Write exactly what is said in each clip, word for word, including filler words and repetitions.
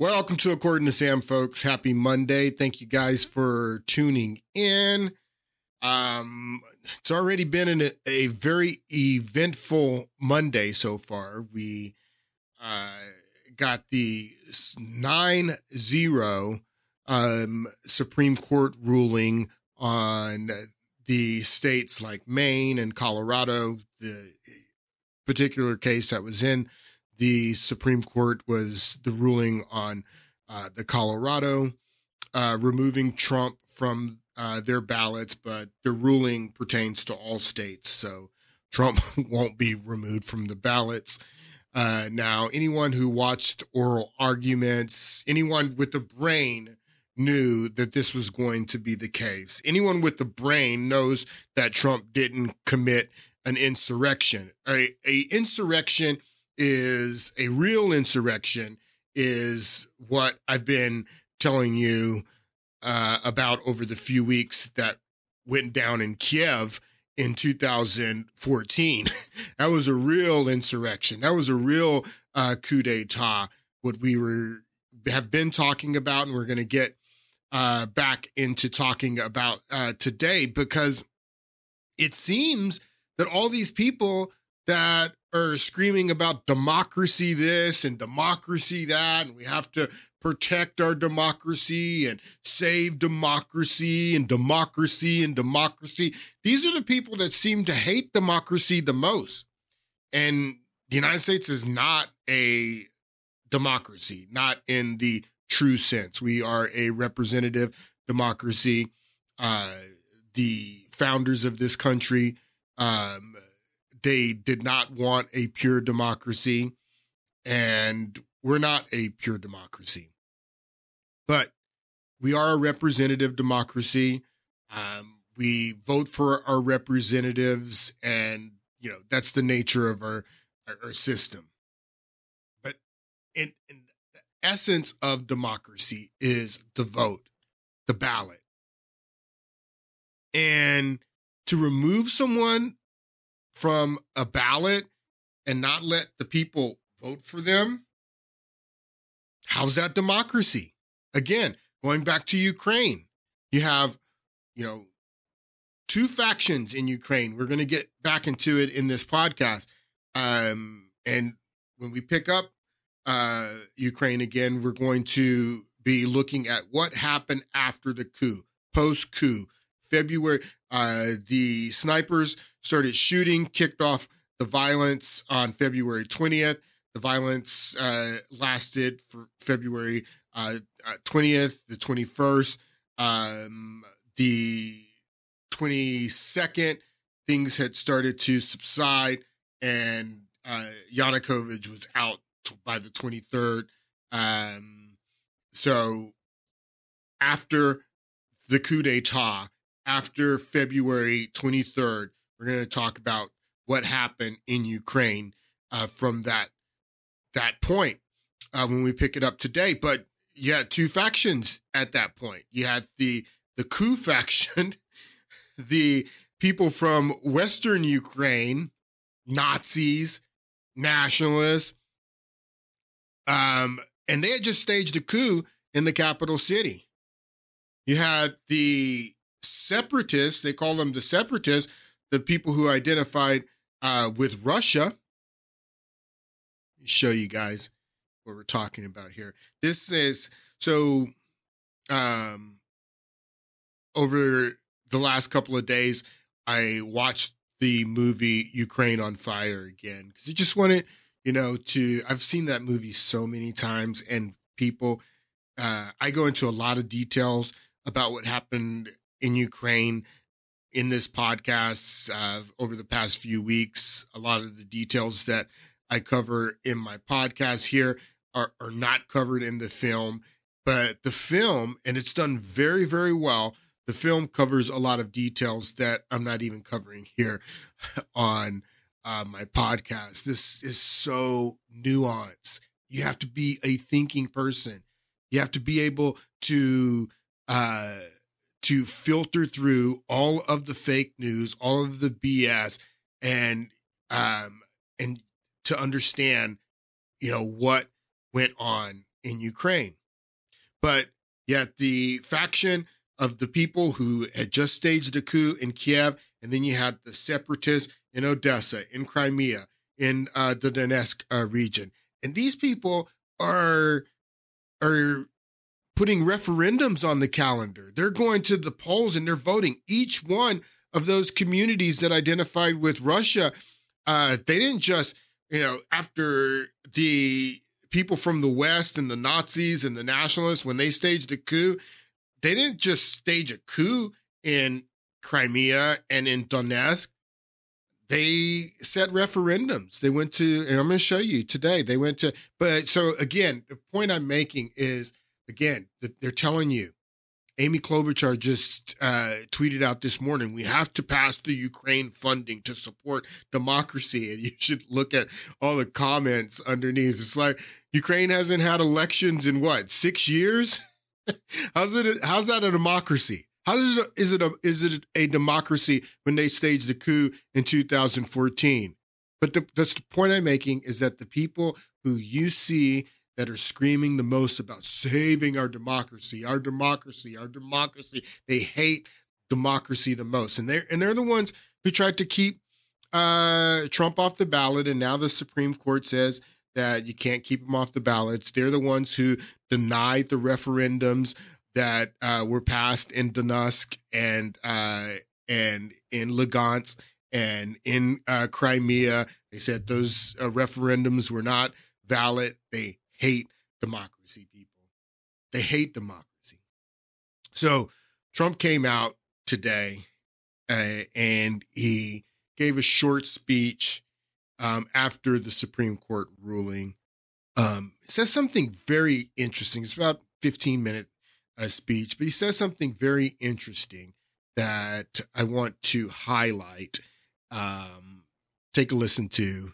Welcome to According to Sam, folks. Happy Monday. Thank you guys for tuning in. Um, it's already been an, a very eventful Monday so far. We uh, got the nine zero um, Supreme Court ruling on the states like Maine and Colorado. The particular case that was in the Supreme Court was the ruling on uh, the Colorado uh, removing Trump from uh, their ballots, but the ruling pertains to all states, so Trump won't be removed from the ballots. Uh, now, anyone who watched oral arguments, anyone with a brain knew that this was going to be the case. Anyone with the brain knows that Trump didn't commit an insurrection. A, a insurrection is a real insurrection is what I've been telling you uh, about over the few weeks that went down in Kiev in two thousand fourteen. That was a real insurrection. That was a real uh, coup d'etat, what we were have been talking about, and we're going to get uh, back into talking about uh, today, because it seems that all these people that are screaming about democracy this and democracy that, and we have to protect our democracy and save democracy and democracy and democracy. These are the people that seem to hate democracy the most. And the United States is not a democracy, not in the true sense. We are a representative democracy. Uh, the founders of this country, um, they did not want a pure democracy, and we're not a pure democracy. But we are a representative democracy. Um, we vote for our representatives, and you know that's the nature of our our, our system. But in, in the essence of democracy is the vote, the ballot, and to remove someone from a ballot and not let the people vote for them, how's that democracy? Again, going back to Ukraine, you have, you know, two factions in Ukraine. We're going to get back into it in this podcast. Um, and when we pick up uh, Ukraine again, we're going to be looking at what happened after the coup, post-coup. February, uh, the snipers started shooting, kicked off the violence on February twentieth. The violence uh, lasted for February uh, twentieth, the twenty-first, um, the twenty-second. Things had started to subside, and uh, Yanukovych was out by the twenty-third. Um, so after the coup d'etat, after February twenty-third, we're going to talk about what happened in Ukraine uh, from that that point uh, when we pick it up today. But you had two factions at that point. You had the the coup faction, the people from Western Ukraine, Nazis, nationalists, um, and they had just staged a coup in the capital city. You had the separatists, they call them the separatists, the people who identified uh, with Russia. Let me show you guys what we're talking about here. This is, so um, over the last couple of days, I watched the movie Ukraine on Fire again, because I just wanted, you know, to, I've seen that movie so many times, and people, uh, I go into a lot of details about what happened in Ukraine in this podcast uh, over the past few weeks. A lot of the details that I cover in my podcast here are, are not covered in the film, but the film, and it's done very, very well, the film covers a lot of details that I'm not even covering here on uh, my podcast. This is so nuanced. You have to be a thinking person. You have to be able to uh, to filter through all of the fake news, all of the B S, and um, and to understand, you know, what went on in Ukraine. But yet the faction of the people who had just staged a coup in Kiev, and then you had the separatists in Odessa, in Crimea, in uh, the Donetsk uh, region. And these people are, are putting referendums on the calendar. They're going to the polls and they're voting. Each one of those communities that identified with Russia, uh, they didn't just, you know, after the people from the West and the Nazis and the nationalists, when they staged a coup, they didn't just stage a coup in Crimea and in Donetsk. They set referendums. They went to, and I'm going to show you today, they went to, but so again, the point I'm making is, again, they're telling you, Amy Klobuchar just uh, tweeted out this morning, we have to pass the Ukraine funding to support democracy. And you should look at all the comments underneath. It's like, Ukraine hasn't had elections in what, six years? How's it? How's that a democracy? How is it, is it a is it a democracy when they staged the coup in two thousand fourteen? But the, that's the point I'm making, is that the people who you see that are screaming the most about saving our democracy, our democracy, our democracy, they hate democracy the most, and they're and they're the ones who tried to keep uh, Trump off the ballot, and now the Supreme Court says that you can't keep him off the ballots. They're the ones who denied the referendums that uh, were passed in Donetsk and uh, and in Lugansk and in uh, Crimea. They said those uh, referendums were not valid. They hate democracy, people. They hate democracy. So Trump came out today uh, and he gave a short speech um, after the Supreme Court ruling. Um, it says something very interesting. It's about fifteen minute uh, speech, but he says something very interesting that I want to highlight. Um, take a listen to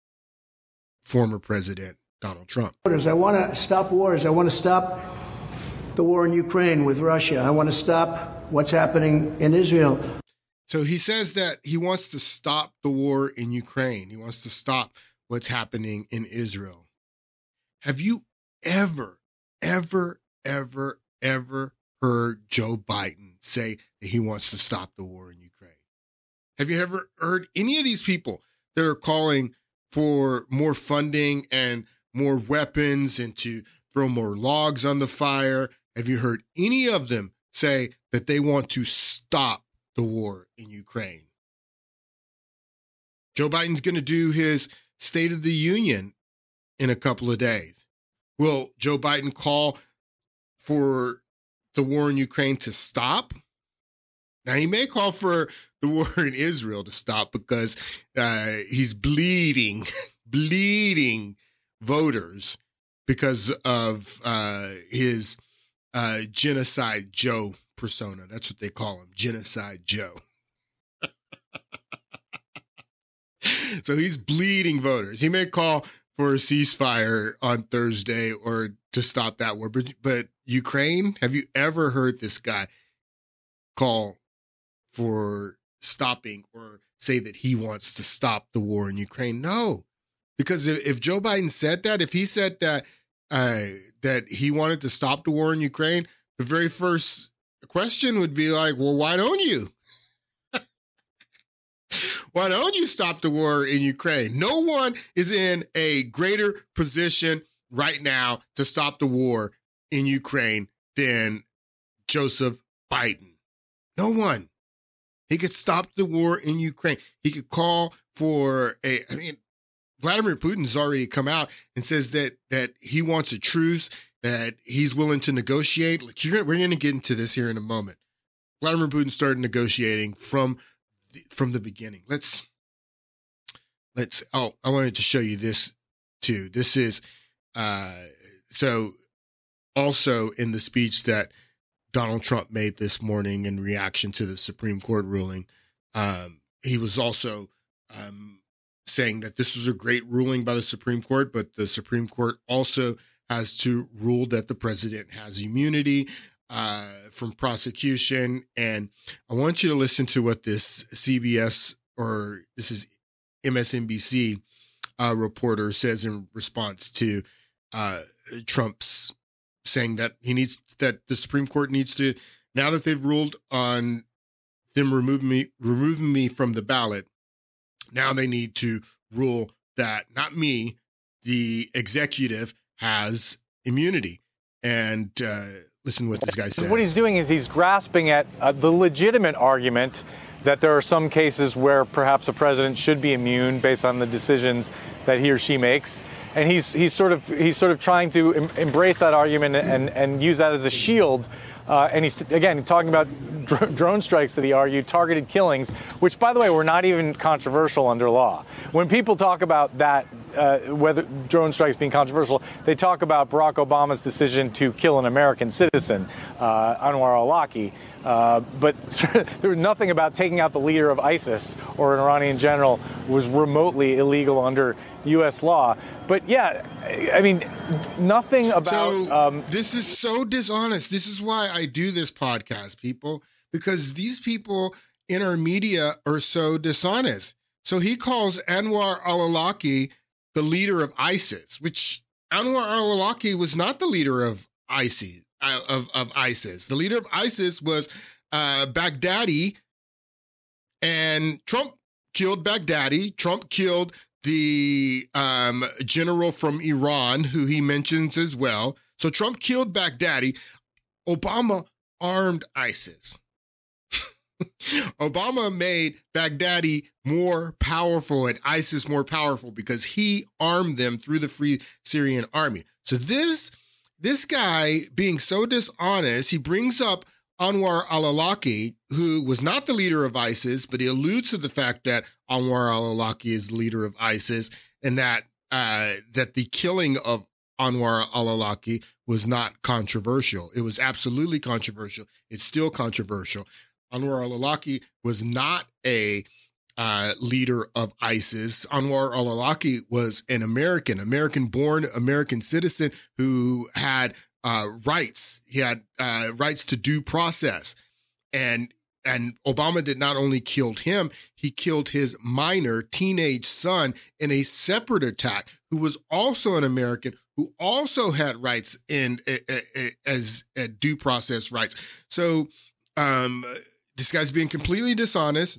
former President Donald Trump. I want to stop wars. I want to stop the war in Ukraine with Russia. I want to stop what's happening in Israel. So he says that he wants to stop the war in Ukraine. He wants to stop what's happening in Israel. Have you ever, ever, ever, ever heard Joe Biden say that he wants to stop the war in Ukraine? Have you ever heard any of these people that are calling for more funding and more weapons and to throw more logs on the fire? Have you heard any of them say that they want to stop the war in Ukraine? Joe Biden's going to do his State of the Union in a couple of days. Will Joe Biden call for the war in Ukraine to stop? Now, he may call for the war in Israel to stop because uh, he's bleeding, bleeding voters because of uh, his uh, Genocide Joe persona. That's what they call him, Genocide Joe. So he's bleeding voters. He may call for a ceasefire on Thursday or to stop that war. But, but Ukraine, have you ever heard this guy call for stopping or say that he wants to stop the war in Ukraine? No, because if, if Joe Biden said that, if he said that uh, that he wanted to stop the war in Ukraine, the very first question would be like, well, why don't you? Why don't you stop the war in Ukraine? No one is in a greater position right now to stop the war in Ukraine than Joseph Biden. No one. He could stop the war in Ukraine. He could call for a, I mean, Vladimir Putin's already come out and says that that he wants a truce, that he's willing to negotiate. Like, you're, we're going to get into this here in a moment. Vladimir Putin started negotiating from the, from the beginning. Let's, let's, oh, I wanted to show you this too. This is, uh, so also in the speech that Donald Trump made this morning in reaction to the Supreme Court ruling, um, he was also um, saying that this was a great ruling by the Supreme Court, but the Supreme Court also has to rule that the president has immunity uh, from prosecution. And I want you to listen to what this C B S, or this is M S N B C uh, reporter says in response to uh, Trump's saying that he needs that the Supreme Court needs to, now that they've ruled on them removing me removing me from the ballot, now they need to rule that not me, the executive, has immunity. And uh, listen to what this guy says. What he's doing is he's grasping at uh, the legitimate argument that there are some cases where perhaps a president should be immune based on the decisions that he or she makes. And he's he's sort of he's sort of trying to em- embrace that argument and, and use that as a shield. Uh, and he's, again, talking about dr- drone strikes that he argued, targeted killings, which, by the way, were not even controversial under law. When people talk about that, uh, whether drone strikes being controversial, they talk about Barack Obama's decision to kill an American citizen, uh, Anwar al-Awlaki. Uh, but there was nothing about taking out the leader of ISIS or an Iranian general was remotely illegal under U S law. But yeah, I mean, nothing about. So um, this is so dishonest. This is why I do this podcast, people, because these people in our media are so dishonest. So he calls Anwar al-Awlaki the leader of ISIS, which Anwar al-Awlaki was not the leader of ISIS. Of, of ISIS. The leader of ISIS was uh, Baghdadi, and Trump killed Baghdadi. Trump killed the um, general from Iran, who he mentions as well. So Trump killed Baghdadi. Obama armed ISIS. Obama made Baghdadi more powerful and ISIS more powerful because he armed them through the Free Syrian Army. So this This guy being so dishonest, he brings up Anwar al-Awlaki, who was not the leader of ISIS, but he alludes to the fact that Anwar al-Awlaki is the leader of ISIS and that uh, that the killing of Anwar al-Awlaki was not controversial. It was absolutely controversial. It's still controversial. Anwar al-Awlaki was not a Uh, leader of ISIS. Anwar al-Awlaki was an American, American-born American citizen who had uh, rights. He had uh, rights to due process. And and Obama did not only kill him, he killed his minor teenage son in a separate attack, who was also an American, who also had rights in uh, uh, as uh, due process rights. So um, this guy's being completely dishonest.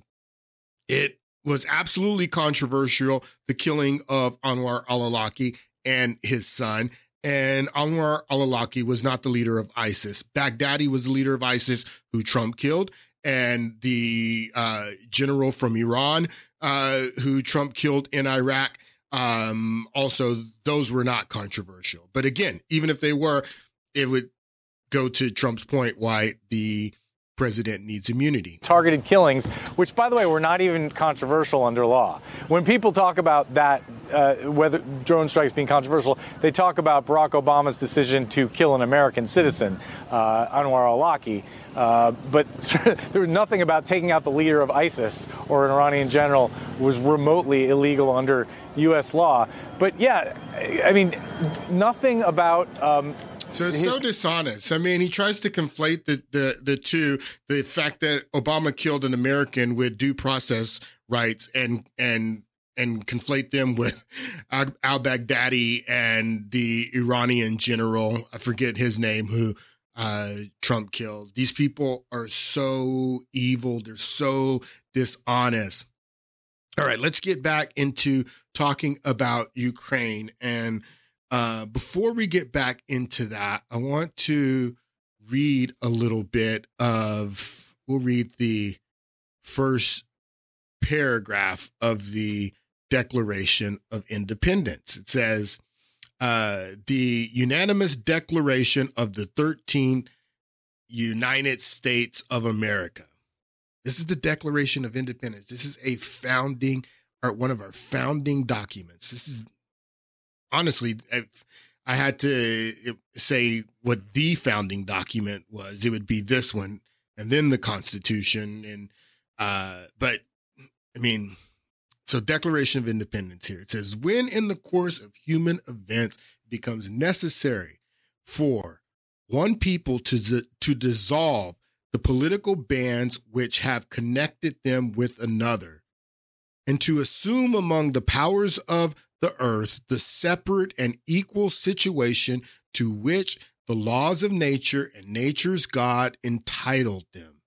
It was absolutely controversial, the killing of Anwar al-Awlaki and his son. And Anwar al-Awlaki was not the leader of ISIS. Baghdadi was the leader of ISIS, who Trump killed. And the uh, general from Iran, uh, who Trump killed in Iraq, um, also, those were not controversial. But again, even if they were, it would go to Trump's point why the president needs immunity. Targeted killings, which, by the way, were not even controversial under law. When people talk about that, uh, whether drone strikes being controversial, they talk about Barack Obama's decision to kill an American citizen, uh, Anwar al-Awlaki. Uh, but there was nothing about taking out the leader of ISIS or an Iranian general was remotely illegal under U S law. But yeah, I mean, nothing about. Um, So it's so dishonest. I mean, he tries to conflate the, the, the two, the fact that Obama killed an American with due process rights and and and conflate them with al-Baghdadi and the Iranian general, I forget his name, who uh, Trump killed. These people are so evil. They're so dishonest. All right, let's get back into talking about Ukraine. And Uh, before we get back into that, I want to read a little bit of, we'll read the first paragraph of the Declaration of Independence. It says, uh, the unanimous declaration of the thirteen United States of America. This is the Declaration of Independence. This is a founding, or one of our founding documents. This is Honestly, if I had to say what the founding document was, it would be this one, and then the Constitution. And uh, but I mean, so Declaration of Independence here. It says, when in the course of human events it becomes necessary for one people to to dissolve the political bands which have connected them with another, and to assume among the powers of the earth the separate and equal situation to which the laws of nature and nature's God entitled them.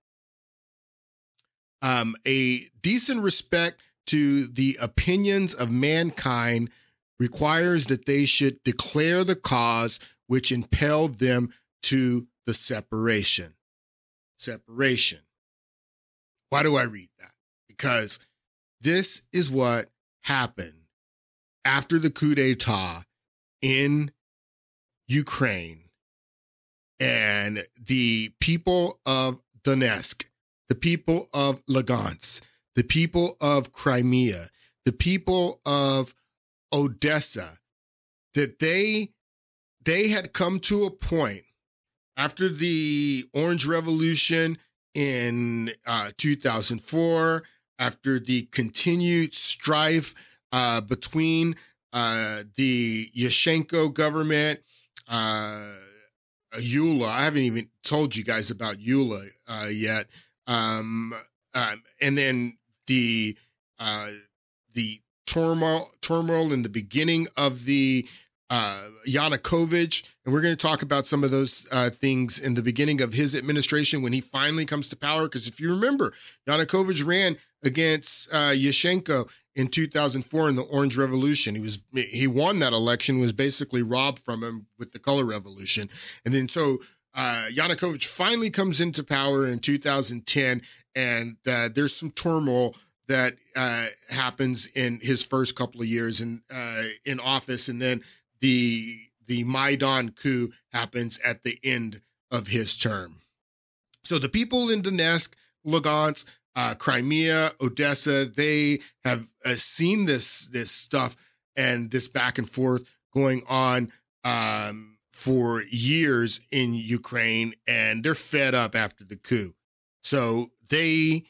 Um, a decent respect to the opinions of mankind requires that they should declare the cause which impelled them to the separation. Separation. Why do I read that? Because this is what happened after the coup d'etat in Ukraine, and the people of Donetsk, the people of Lugansk, the people of Crimea, the people of Odessa, that they they had come to a point after the Orange Revolution in uh, two thousand four, after the continued strife uh, between uh, the Yushchenko government, uh, Eula. I haven't even told you guys about Eula uh, yet, um, um, and then the uh, the turmoil turmoil in the beginning of the uh, Yanukovych, and we're going to talk about some of those uh, things in the beginning of his administration when he finally comes to power. Because if you remember, Yanukovych ran against uh, Yushchenko in two thousand four in the Orange Revolution. He was he won that election, was basically robbed from him with the Color Revolution, and then so uh, Yanukovych finally comes into power in two thousand ten, and uh, there's some turmoil that uh, happens in his first couple of years in uh, in office, and then the the Maidan coup happens at the end of his term. So the people in Donetsk, Lugansk, uh, Crimea, Odessa, they have uh, seen this this stuff and this back and forth going on um, for years in Ukraine, and they're fed up after the coup. So they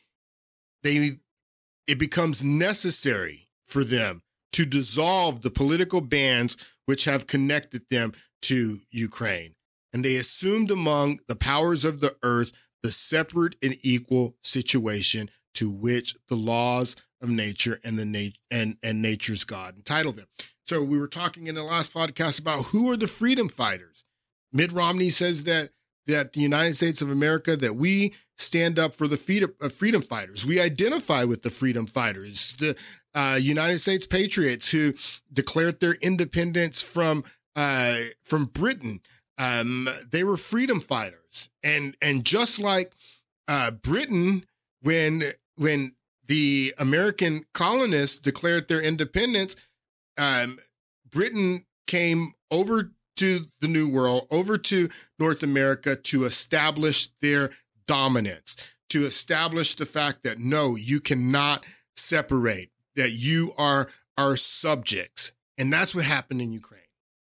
they it becomes necessary for them to dissolve the political bands which have connected them to Ukraine. And they assumed among the powers of the earth the separate and equal situation to which the laws of nature and the nat- and, and nature's God entitled them. So we were talking in the last podcast about who are the freedom fighters. Mitt Romney says that that the United States of America, that we stand up for the freedom, uh, freedom fighters. We identify with the freedom fighters, the uh, United States patriots who declared their independence from uh, from Britain. Um, they were freedom fighters, and and just like uh, Britain, when when the American colonists declared their independence, um, Britain came over to the New World, over to North America to establish their dominance, to establish the fact that no, you cannot separate, that you are our subjects. And that's what happened in Ukraine.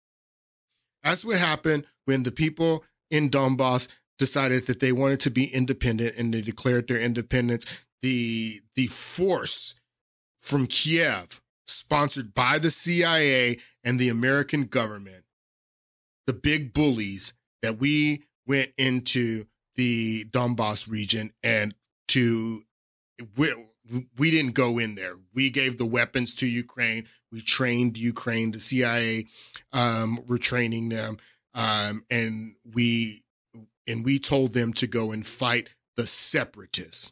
That's what happened when the people in Donbass decided that they wanted to be independent and they declared their independence. The, the force from Kiev, sponsored by the C I A and the American government, the big bullies that we went into the Donbass region and to, we, we didn't go in there. We gave the weapons to Ukraine. We trained Ukraine. The C I A um, were training them. Um, and we, and we told them to go and fight the separatists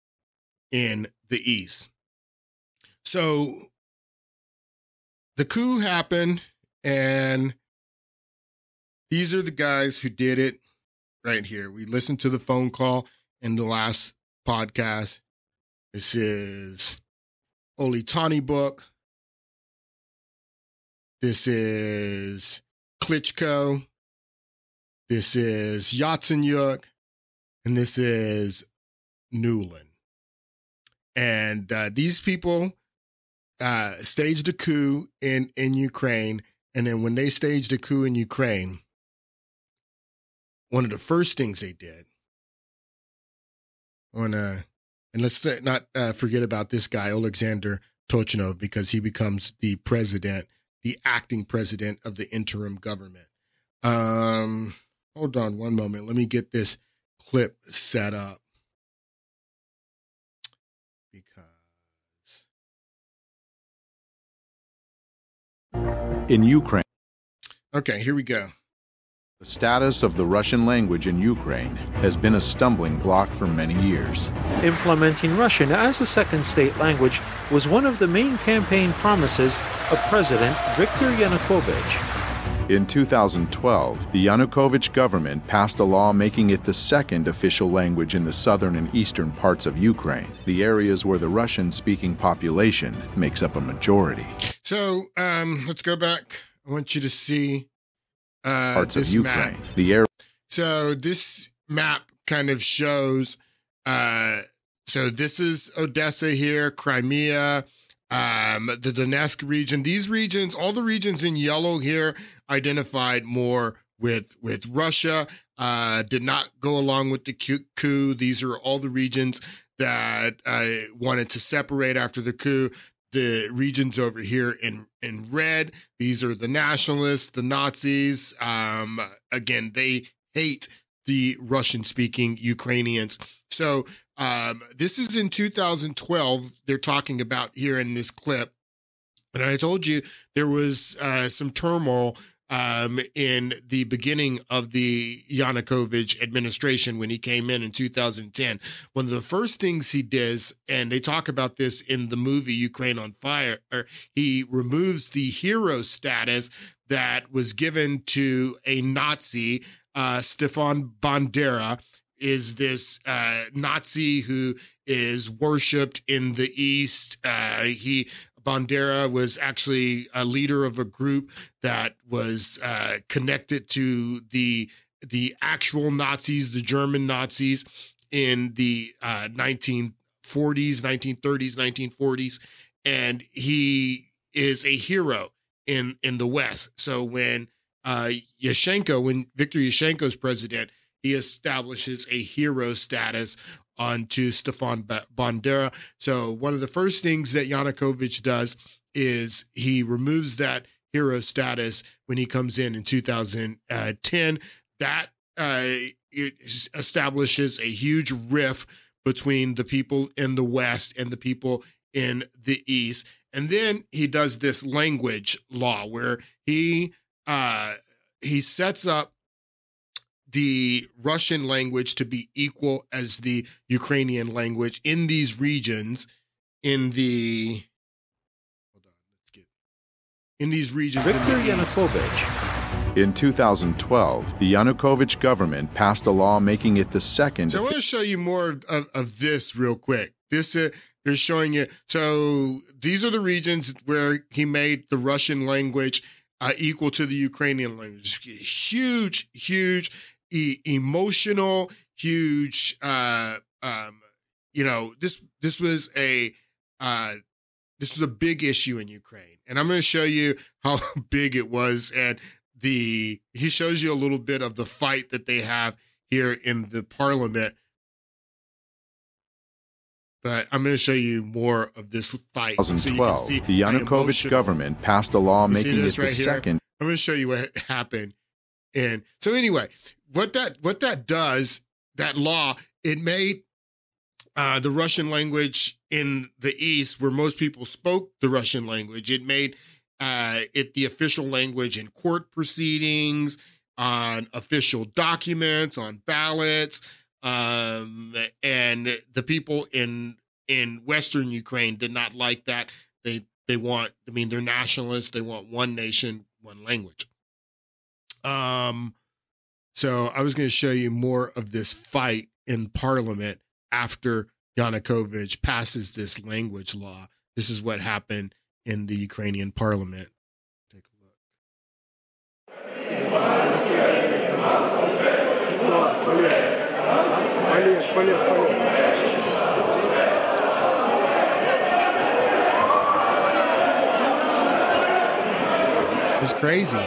in the East. So the coup happened, and these are the guys who did it right here. We listened to the phone call in the last podcast. This is Oli Tonybook. This is Klitschko. This is Yatsenyuk. And this is Nuland. And uh, these people uh, staged a coup in, in Ukraine. And then when they staged a coup in Ukraine, one of the first things they did, on uh, and let's not uh, forget about this guy, Alexander Tochinov, because he becomes the president, the acting president of the interim government. Um, hold on one moment. Let me get this clip set up. Because in Ukraine. Okay, here we go. The status of the Russian language in Ukraine has been a stumbling block for many years. Implementing Russian as a second state language was one of the main campaign promises of President Viktor Yanukovych. In two thousand twelve, the Yanukovych government passed a law making it the second official language in the southern and eastern parts of Ukraine, the areas where the Russian-speaking population makes up a majority. So um, let's go back. I want you to see uh, parts this of Ukraine. map. The area. So this map kind of shows. Uh, so this is Odessa here, Crimea, um, the Donetsk region. These regions, all the regions in yellow here, identified more with with Russia. Uh, did not go along with the coup. These are all the regions that uh, wanted to separate after the coup. The regions over here in, in red, these are the nationalists, the Nazis. Um, again, they hate the Russian-speaking Ukrainians. So um, this is in two thousand twelve. They're talking about here in this clip. And I told you there was uh, some turmoil um, in the beginning of the Yanukovych administration when he came in in two thousand ten. One of the first things he does, and they talk about this in the movie Ukraine on Fire, or he removes the hero status that was given to a Nazi, uh, Stefan Bandera, is this uh, Nazi who is worshipped in the East. Uh, he Bandera was actually a leader of a group that was uh, connected to the the actual Nazis, the German Nazis in the uh, nineteen forties, nineteen thirties, nineteen forties, and he is a hero in in the West. So when uh, Yushchenko, when Viktor Yushchenko is president, he establishes a hero status onto Stefan Bandera. So one of the first things that Yanukovych does is he removes that hero status when he comes in in two thousand ten. That uh, it establishes a huge rift between the people in the West and the people in the East. And then he does this language law where he uh, he sets up the Russian language to be equal as the Ukrainian language in these regions, in the hold on, let's get in these regions. Viktor in the Yanukovych. In two thousand twelve, the Yanukovych government passed a law making it the second. So I want to show you more of, of, of this real quick. This uh, they're showing you. So these are the regions where he made the Russian language uh, equal to the Ukrainian language. Huge, huge. E- emotional, huge. Uh, um, you know, this this was a uh, this was a big issue in Ukraine, and I'm going to show you how big it was. And the he shows you a little bit of the fight that they have here in the parliament. But I'm going to show you more of this fight. twenty twelve, so the Yanukovych government passed a law you making it the right second. I'm going to show you what happened. And so anyway, what that what that does, that law, it made uh, the Russian language in the East, where most people spoke the Russian language, it made uh, it the official language in court proceedings, on official documents, on ballots, um, and the people in in Western Ukraine did not like that. They they want, I mean, they're nationalists. They want one nation, one language. Um, so I was going to show you more of this fight in Parliament after Yanukovych passes this language law. This is what happened in the Ukrainian Parliament. Take a look. It's crazy.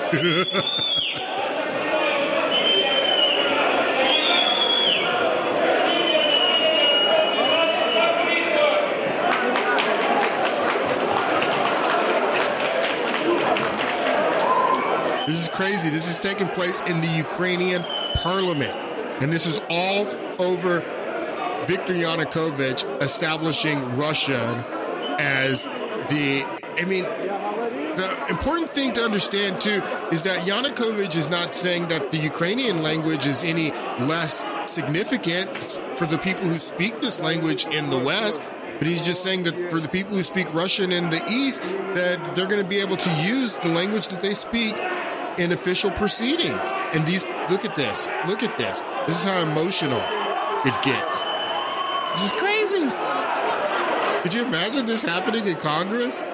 This is crazy. This is taking place in the Ukrainian parliament. And this is all over Viktor Yanukovych establishing Russia as the, I mean, the important thing to understand, too, is that Yanukovych is not saying that the Ukrainian language is any less significant for the people who speak this language in the West, but he's just saying that for the people who speak Russian in the East, that they're going to be able to use the language that they speak in official proceedings. And these, look at this, look at this. This is how emotional it gets. This is crazy. Could you imagine this happening in Congress?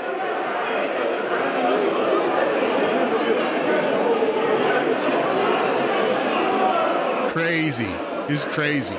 Crazy. It's crazy.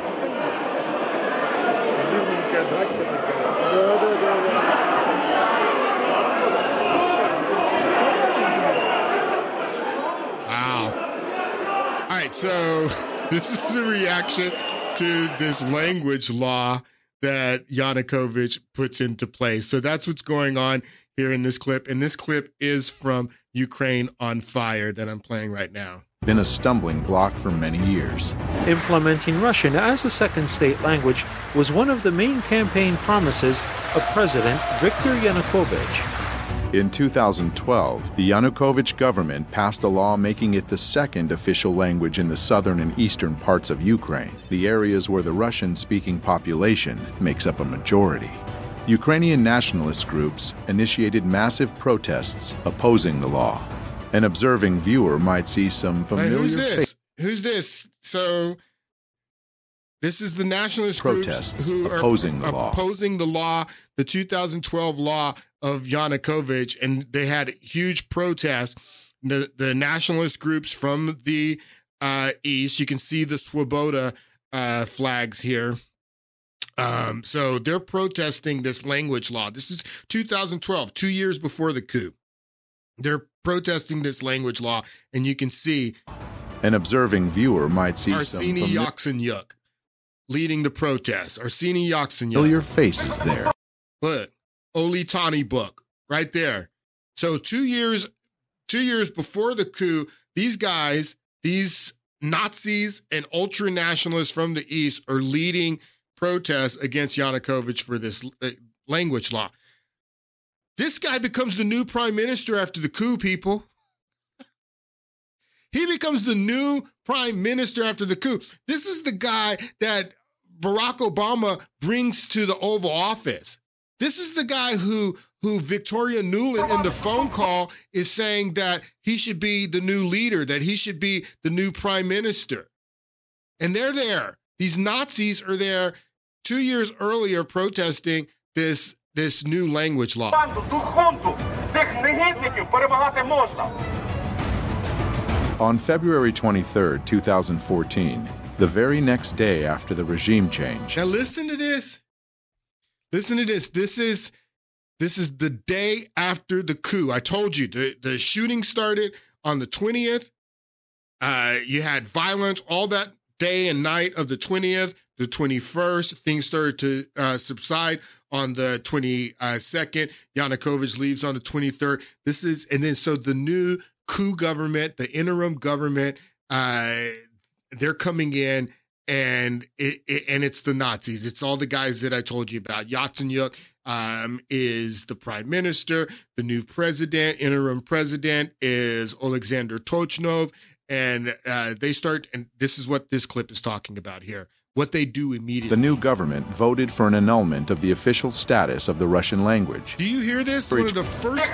Wow. All right, so this is a reaction to this language law that Yanukovych puts into place. So that's what's going on here in this clip. And this clip is from Ukraine on Fire that I'm playing right now. Been a stumbling block for many years. Implementing Russian as a second state language was one of the main campaign promises of President Viktor Yanukovych. In two thousand twelve, the Yanukovych government passed a law making it the second official language in the southern and eastern parts of Ukraine, the areas where the Russian-speaking population makes up a majority. Ukrainian nationalist groups initiated massive protests opposing the law. An observing viewer might see some familiar Who's this? fa- Who's this? So this is the nationalist protests groups who opposing are the law. opposing the law, the two thousand twelve law of Yanukovych, and they had huge protests. The, the nationalist groups from the uh, east, you can see the Swoboda uh, flags here. Um, so they're protesting this language law. This is two thousand twelve, two years before the coup. They're protesting this language law, and you can see An observing viewer might see Arseny some Yatsenyuk leading the protest. Arseny Yatsenyuk. familiar faces there. Look, Oli Tanibuk, right there. So two years, two years before the coup, these guys, these Nazis and ultra nationalists from the East are leading protests against Yanukovych for this uh, language law. This guy becomes the new prime minister after the coup, people. He becomes the new prime minister after the coup. This is the guy that Barack Obama brings to the Oval Office. This is the guy who, who Victoria Nuland in the phone call is saying that he should be the new leader, that he should be the new prime minister. And they're there. These Nazis are there two years earlier protesting this this new language law. On February twenty-third, two thousand fourteen, the very next day after the regime change, Now listen to this. Listen to this. This is this is the day after the coup. I told you the, the shooting started on the twentieth. Uh, you had violence all that day and night of the twentieth, the twenty-first. Things started to uh, subside on the twenty-second. Yanukovych leaves on the twenty-third. This is, and then so the new coup government, the interim government, uh, they're coming in, and it, it and it's the Nazis. It's all the guys that I told you about. Yatsenyuk um, is the prime minister. The new president, interim president, is Alexander Tochnov. And uh, they start, and this is what this clip is talking about here, what they do immediately. the new government voted for an annulment of the official status of the Russian language. Do you hear this? One of the first.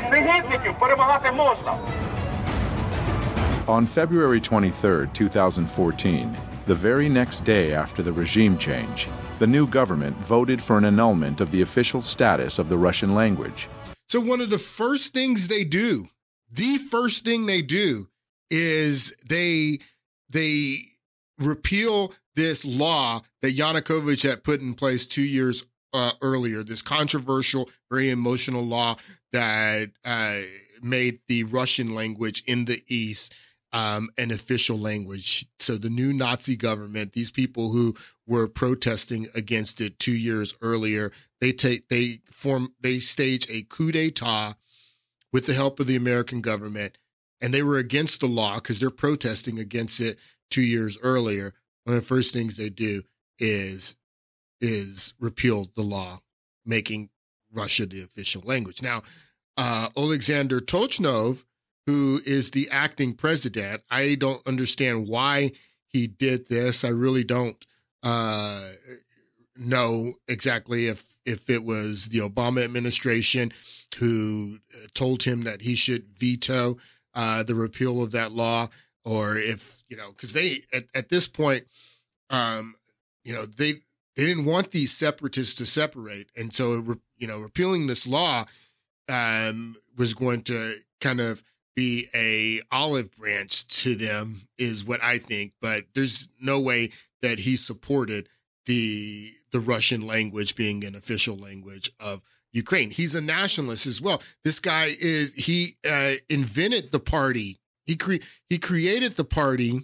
On February twenty-third, two thousand fourteen, the very next day after the regime change, the new government voted for an annulment of the official status of the Russian language. So one of the first things they do, the first thing they do, is they they repeal this law that Yanukovych had put in place two years uh, earlier, this controversial, very emotional law that uh, made the Russian language in the East um, an official language. So the new Nazi government, these people who were protesting against it two years earlier, they take they form they stage a coup d'etat with the help of the American government. And they were against the law because they're protesting against it two years earlier. One of the first things they do is, is repeal the law, making Russia the official language. Now, uh, Alexander Tochnov, who is the acting president. I don't understand why he did this. I really don't uh, know exactly if if it was the Obama administration who told him that he should veto uh, the repeal of that law, or if, you know, because they at, at this point, um, you know, they they didn't want these separatists to separate, and so you know, repealing this law um, was going to kind of be a olive branch to them, is what I think. But there's no way that he supported the the Russian language being an official language of Ukraine. He's a nationalist as well. This guy is he uh, invented the party. He cre- he created the party.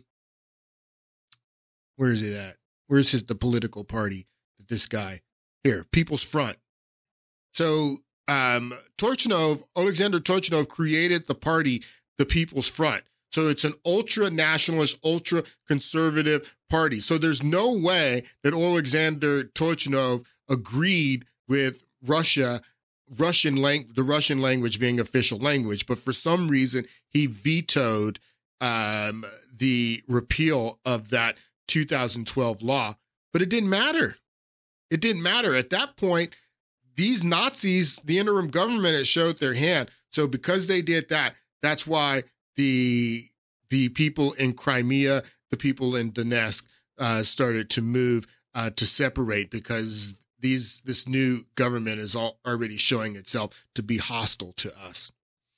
Where is it at? Where's his the political party? This guy here, People's Front. So. Um, Tochnov, Alexander Tochnov created the party, the People's Front. So it's an ultra-nationalist, ultra-conservative party. So there's no way that Alexander Tochnov agreed with Russia, Russian lang- the Russian language being official language. But for some reason, he vetoed um, the repeal of that two thousand twelve law. But it didn't matter. It didn't matter. At that point, these Nazis, the interim government, had showed their hand. So because they did that, that's why the the people in Crimea, the people in Donetsk uh, started to move uh, to separate, because these this new government is all already showing itself to be hostile to us.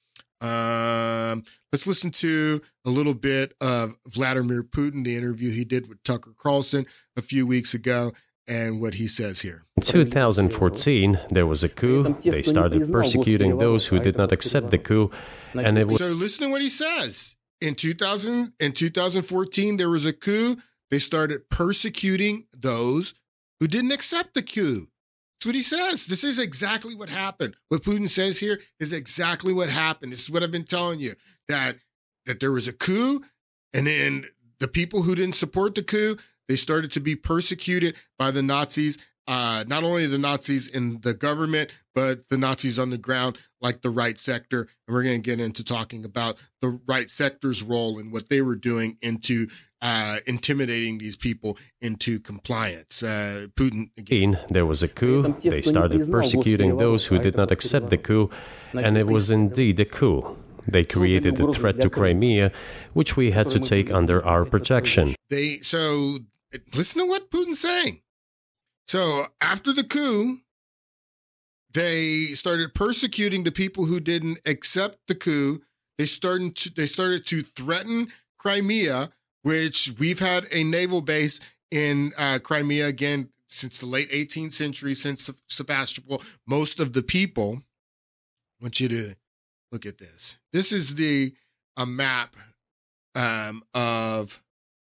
Um, let's listen to a little bit of Vladimir Putin, the interview he did with Tucker Carlson a few weeks ago, and what he says here. In two thousand fourteen, there was a coup. They started persecuting those who did not accept the coup. And it was... So listen to what he says. In two thousand, in two thousand fourteen, there was a coup. They started persecuting those who didn't accept the coup. That's what he says. This is exactly what happened. What Putin says here is exactly what happened. This is what I've been telling you, that, that there was a coup, and then the people who didn't support the coup, they started to be persecuted by the Nazis, uh, not only the Nazis in the government, but the Nazis on the ground, like the right sector. And we're going to get into talking about the right sector's role and what they were doing into uh, intimidating these people into compliance. Uh, Putin, again. There was a coup. They started persecuting those who did not accept the coup. And it was indeed a coup. They created a threat to Crimea, which we had to take under our protection. They so listen to what Putin's saying. So after the coup, they started persecuting the people who didn't accept the coup. They started to, they started to threaten Crimea, which we've had a naval base in uh, Crimea again since the late eighteenth century, since Sebastopol. Most of the people, I want you to look at this. This is the a map um, of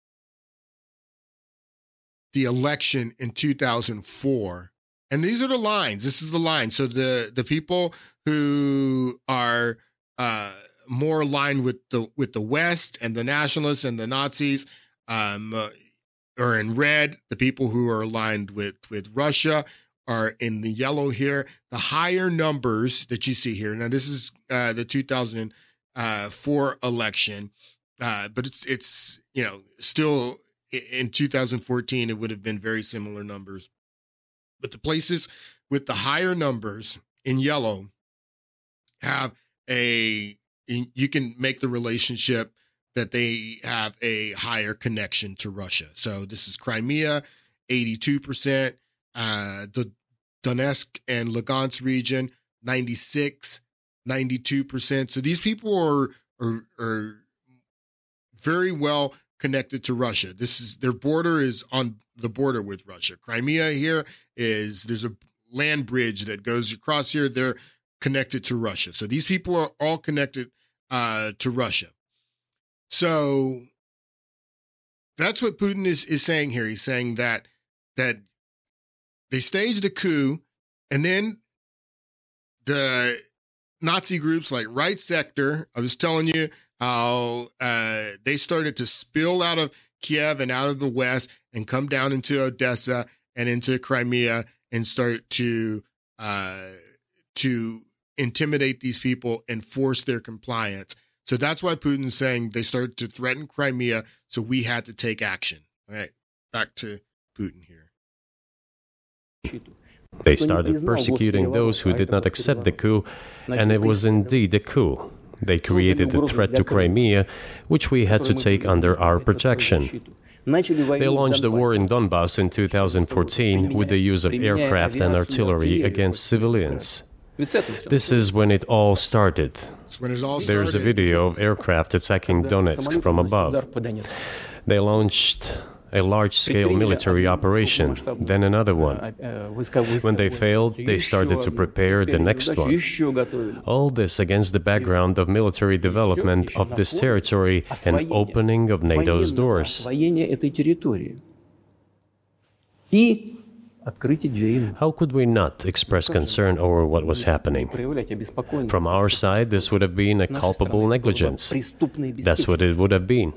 the election in two thousand four. And these are the lines. This is the line. So the, the people who are uh, more aligned with the with the West and the nationalists and the Nazis um, uh, are in red. The people who are aligned with, with Russia are in the yellow here. The higher numbers that you see here. Now, this is uh, the two thousand four election, uh, but it's, it's you know, still in two thousand fourteen, it would have been very similar numbers. But the places with the higher numbers in yellow have a, you can make the relationship that they have a higher connection to Russia. So this is Crimea, eighty-two percent, uh, the Donetsk and Lugansk region, ninety-six, ninety-two percent. So these people are, are, are very well connected to Russia. This is their border is on the border with Russia. Crimea here is there's a land bridge that goes across here. They're connected to Russia. So these people are all connected uh, to Russia. So that's what Putin is, is saying here. He's saying that that they staged a coup, and then the Nazi groups like Right Sector, I was telling you how uh, they started to spill out of Kiev and out of the West and come down into Odessa and into Crimea and start to uh, to intimidate these people and force their compliance. So that's why Putin's saying they started to threaten Crimea, so we had to take action. All right, back to Putin here. They started persecuting those who did not accept the coup, and it was indeed a coup. They created a threat to Crimea, which we had to take under our protection. They launched the war in Donbass in two thousand fourteen with the use of aircraft and artillery against civilians. This is when it all started. When it all started. There's a video of aircraft attacking Donetsk from above. They launched a large-scale military operation, then another one. When they failed, they started to prepare the next one. All this against the background of military development of this territory and opening of NATO's doors. How could we not express concern over what was happening? From our side, this would have been a culpable negligence. That's what it would have been.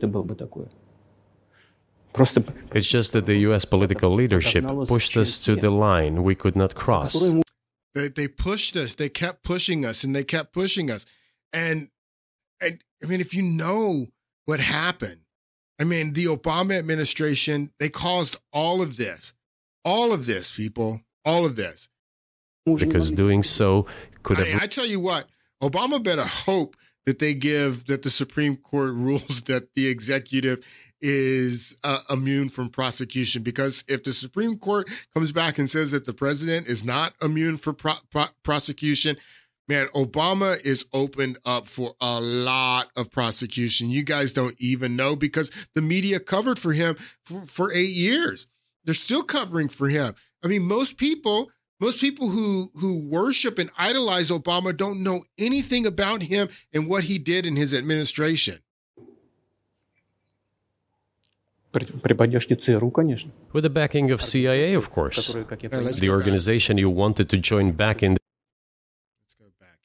It's just that the U S political leadership pushed us to the line we could not cross. They, they pushed us. They kept pushing us, and they kept pushing us. And, and I mean, if you know what happened, I mean, the Obama administration, they caused all of this. All of this, people. All of this. Because doing so could have... I, I tell you what, Obama better hope that they give, that the Supreme Court rules that the executive is uh, immune from prosecution, because if the Supreme Court comes back and says that the president is not immune for pro- pro- prosecution, man, Obama is opened up for a lot of prosecution. You guys don't even know, because the media covered for him for, for eight years. They're still covering for him. I mean, most people, most people who, who worship and idolize Obama don't know anything about him and what he did in his administration. With the backing of C I A, of course. The organization you wanted to join back in. Let's go back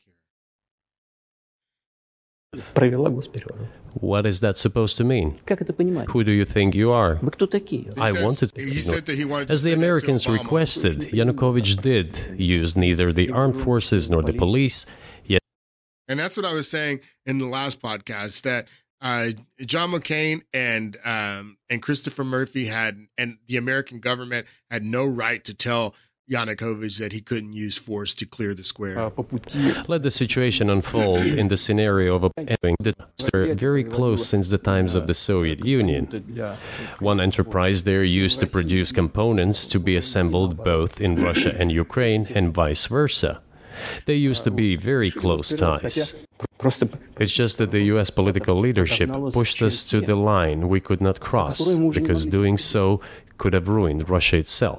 here. What is that supposed to mean? Who do you think you are? I wanted to. He said that he wanted to As the Americans requested, Yanukovych did use neither the armed forces nor the police. Yet, and that's what I was saying in the last podcast, that Uh, John McCain and um, and Christopher Murphy had, and the American government had no right to tell Yanukovych that he couldn't use force to clear the square. Let the situation unfold in the scenario of a disaster very close since the times of the Soviet Union. One enterprise there used to produce components to be assembled both in Russia and Ukraine, and vice versa. They used to be very close ties. It's just that the U S political leadership pushed us to the line we could not cross, because doing so could have ruined Russia itself.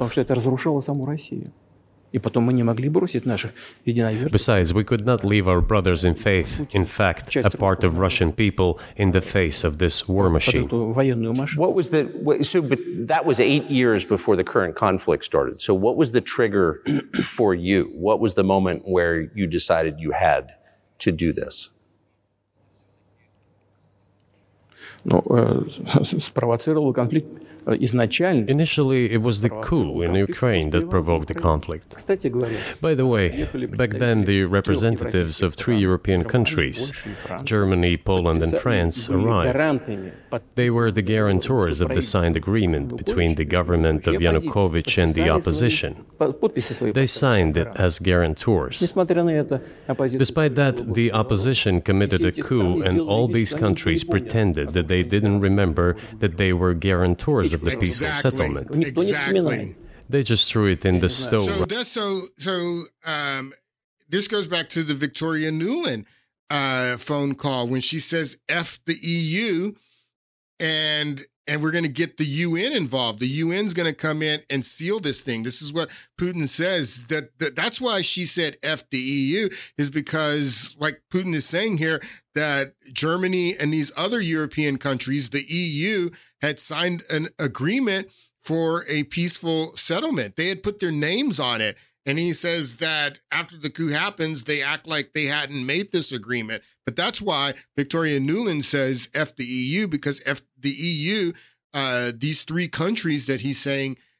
Besides, we could not leave our brothers in faith, in fact, a part of Russian people, in the face of this war machine. What was the, so, but that was eight years before the current conflict started. So what was the trigger for you? What was the moment where you decided you had to do this? Initially, it was the coup in Ukraine that provoked the conflict. By the way, back then the representatives of three European countries, Germany, Poland, and France, arrived. They were the guarantors of the signed agreement between the government of Yanukovych and the opposition. They signed it as guarantors. Despite that, the opposition committed a coup, and all these countries pretended that they didn't remember that they were guarantors of the peaceful Exactly. settlement. Exactly. They just threw it in the stove. So that's so so. Um, this goes back to the Victoria Nuland uh, phone call when she says "F the E U," and and we're going to get the U N involved. The U N's going to come in and seal this thing. This is what Putin says. That, that that's why she said "F the E U," is because, like Putin is saying here, that Germany and these other European countries, the E U, had signed an agreement for a peaceful settlement. They had put their names on it. And he says that after the coup happens, they act like they hadn't made this agreement. But that's why Victoria Nuland says F the E U, because F the E U, uh, these three countries that he's saying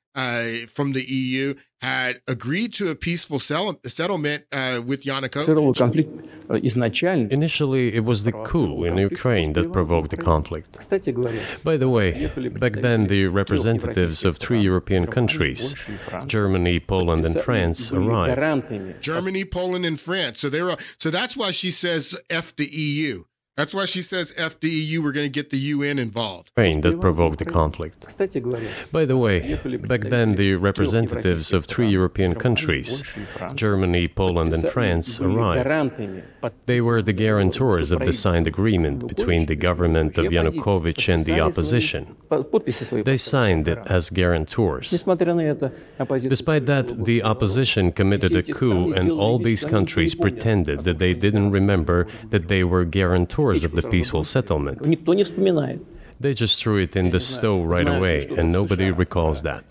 uh, from the E U had agreed to a peaceful sell- settlement uh, with Yanukovych. Initially, it was the coup in Ukraine that provoked the conflict. By the way, back then the representatives of three European countries, Germany, Poland, and France, arrived. Germany, Poland, and France. So they were. So that's why she says F the E U. That's why she says F the E U, we're going to get the U N involved. Ukraine that provoked the conflict. By the way, back then the representatives of three European countries, Germany, Poland, and France, arrived. They were the guarantors of the signed agreement between the government of Yanukovych and the opposition. They signed it as guarantors. Despite that, the opposition committed a coup, and all these countries pretended that they didn't remember that they were guarantors of the peaceful settlement. They just threw it in the stove right away, and nobody recalls that.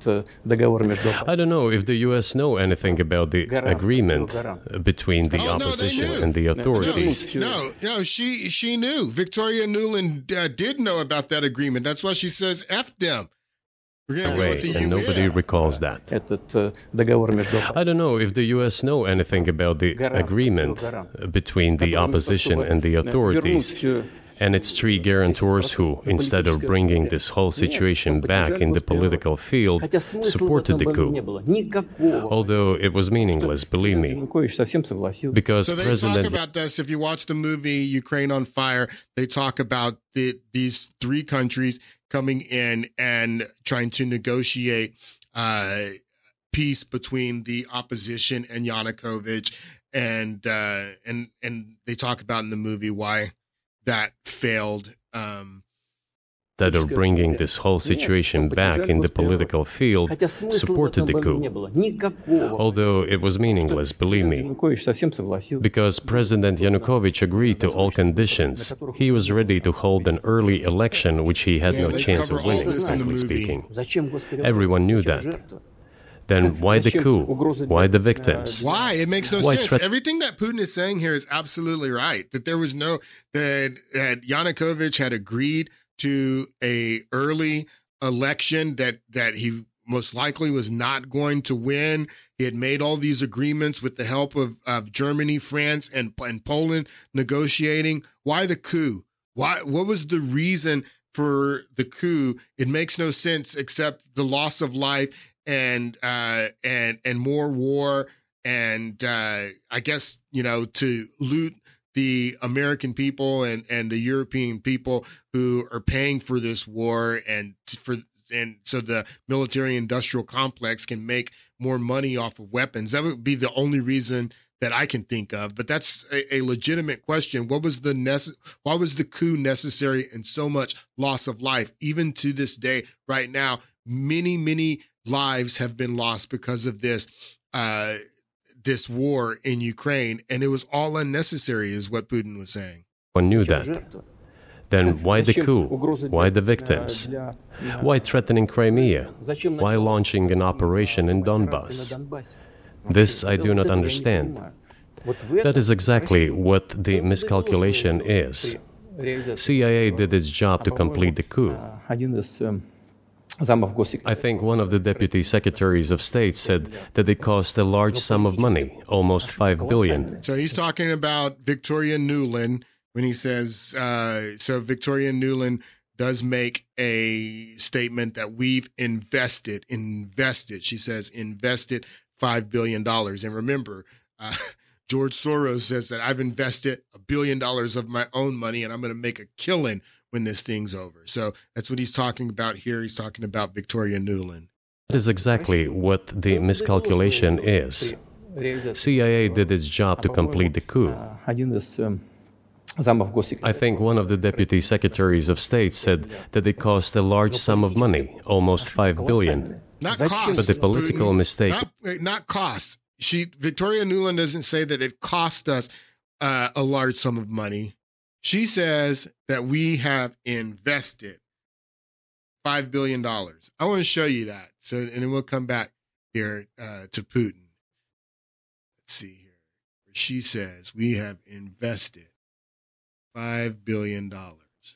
I don't know if the U S know anything about the agreement between the oh, opposition no, and the authorities. No, no, no she she knew. Victoria Nuland uh, did know about that agreement. That's why she says F them. We're going to go with the and U N. Nobody recalls that. I don't know if the U S know anything about the agreement between the opposition and the authorities, and its three guarantors who, instead of bringing this whole situation back in the political field, supported the coup. Although it was meaningless, believe me. Because so they President... talk about this, if you watch the movie Ukraine on Fire, they talk about the, these three countries coming in and trying to negotiate uh, peace between the opposition and Yanukovych, and uh, and and they talk about in the movie why that failed. Um, Instead of bringing this whole situation back in the political field, supported the coup. Although it was meaningless, believe me. Because President Yanukovych agreed to all conditions, he was ready to hold an early election which he had yeah, no chance of winning, frankly speaking. Everyone knew that. Then why the coup? Why the victims? Why? It makes no Why sense. threat- Everything that Putin is saying here is absolutely right. That there was no, that, that Yanukovych had agreed to a early election that, that he most likely was not going to win. He had made all these agreements with the help of, of Germany, France, and, and Poland negotiating. Why the coup? Why? What was the reason for the coup? It makes no sense except the loss of life and uh, and and more war, and uh, I guess, you know, to loot the American people and, and the European people who are paying for this war, and for and so the military industrial complex can make more money off of weapons. That would be the only reason that I can think of. But that's a, a legitimate question. What was the nece- why was the coup necessary and so much loss of life? Even to this day, right now, many, many lives have been lost because of this uh, this war in Ukraine, and it was all unnecessary, is what Putin was saying. One knew that. Then why the coup? Why the victims? Why threatening Crimea? Why launching an operation in Donbass? This I do not understand. That is exactly what the miscalculation is. C I A did its job to complete the coup. I think one of the deputy secretaries of state said that it cost a large sum of money, almost five billion. So he's talking about Victoria Nuland when he says, uh, so Victoria Nuland does make a statement that we've invested, invested, she says, invested five billion dollars. And remember, uh, George Soros says that I've invested a billion dollars of my own money and I'm going to make a killing when this thing's over. So that's what he's talking about here. He's talking about Victoria Nuland. That is exactly what the miscalculation is. C I A did its job to complete the coup. I think one of the deputy secretaries of state said that it cost a large sum of money, almost five billion. Not cost, but the political Putin, mistake. Not, not cost. She Victoria Nuland doesn't say that it cost us uh, a large sum of money. She says that we have invested five billion dollars. I want to show you that. So, and then we'll come back here uh, to Putin. Let's see here. She says we have invested five billion dollars.